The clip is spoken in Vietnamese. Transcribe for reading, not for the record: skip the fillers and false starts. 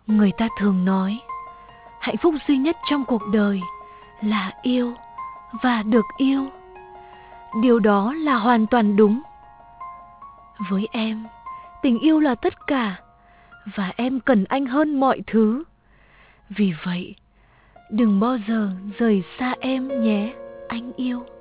Người ta thường nói hạnh phúc duy nhất trong cuộc đời là yêu và được yêu. Điều đó là hoàn toàn đúng. Với em, tình yêu là tất cả, và em cần anh hơn mọi thứ. Vì vậy, đừng bao giờ rời xa em nhé, anh yêu.